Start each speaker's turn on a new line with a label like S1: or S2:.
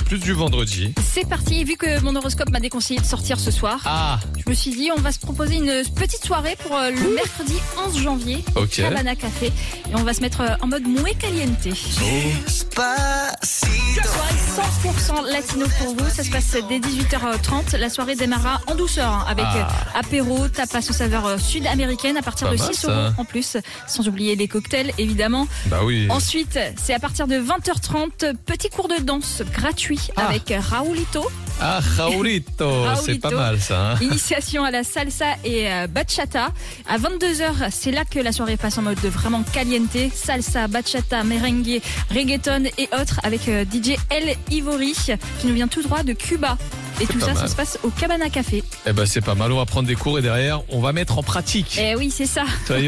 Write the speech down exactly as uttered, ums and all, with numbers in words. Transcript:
S1: plus du vendredi.
S2: C'est parti, vu que mon horoscope m'a déconseillé de sortir ce soir,
S1: Ah,
S2: je me suis dit on va se proposer une petite soirée pour euh, le mercredi onze janvier au
S1: Ok.
S2: Cabana Café et on va se mettre euh, en mode muy caliente. Soirée cent pour cent latino pour vous, ça se passe dès dix-huit heures trente. La soirée démarrera en douceur hein, avec
S1: Ah.
S2: euh, apéro, tapas aux saveurs euh, sud-américaines à partir
S1: Pas
S2: de
S1: mal,
S2: six
S1: ça.
S2: euros en plus, sans oublier les cocktails évidemment.
S1: bah oui.
S2: Ensuite, c'est à partir de vingt heures trente, petit cours de danse gratuit
S1: Ah.
S2: avec Raoulito.
S1: Ah, Raulito, c'est pas
S2: Raoulito.
S1: mal ça. Hein.
S2: Initiation à la salsa et euh, bachata. À vingt-deux heures, c'est là que la soirée passe en mode vraiment caliente. Salsa, bachata, merengue, reggaeton et autres avec euh, D J El Ivory qui nous vient tout droit de Cuba. Et tout
S1: pas
S2: ça, ça
S1: mal.
S2: se passe au Cabana Café.
S1: Eh ben c'est pas mal, on va prendre des cours et derrière, on va mettre en pratique.
S2: Eh oui, c'est ça.
S1: Ça y est,